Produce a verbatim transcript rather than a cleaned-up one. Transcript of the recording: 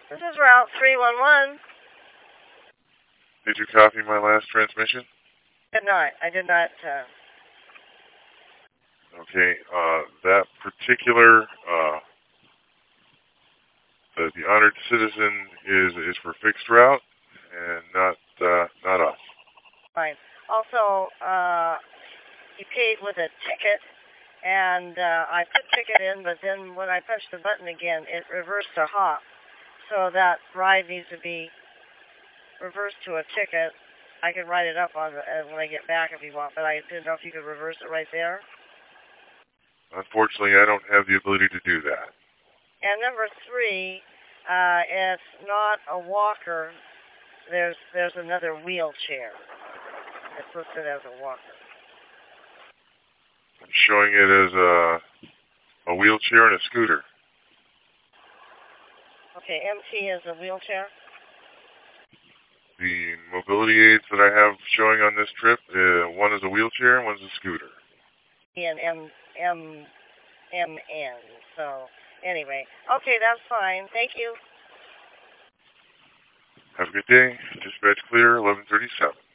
This is Route three one one. Did you copy my last transmission? Did not. I did not. Uh... Okay. Uh, that particular, uh, the, the honored citizen is is for fixed route and not uh, not us. Fine. Also, uh, he paid with a ticket, and uh, I put ticket in, but then when I punched the button again, it reversed to hop. So that ride needs to be reversed to a ticket. I can write it up on the, uh, when I get back if you want, but I didn't know if you could reverse it right there. Unfortunately, I don't have the ability to do that. And number three, uh, it's not a walker. There's there's another wheelchair. It's listed as a walker. I'm showing it as a a wheelchair and a scooter. Okay, M T is a wheelchair. The mobility aids that I have showing on this trip, uh, one is a wheelchair and one's a scooter. And M M M N. So anyway, okay, that's fine. Thank you. Have a good day. Dispatch clear, eleven thirty-seven.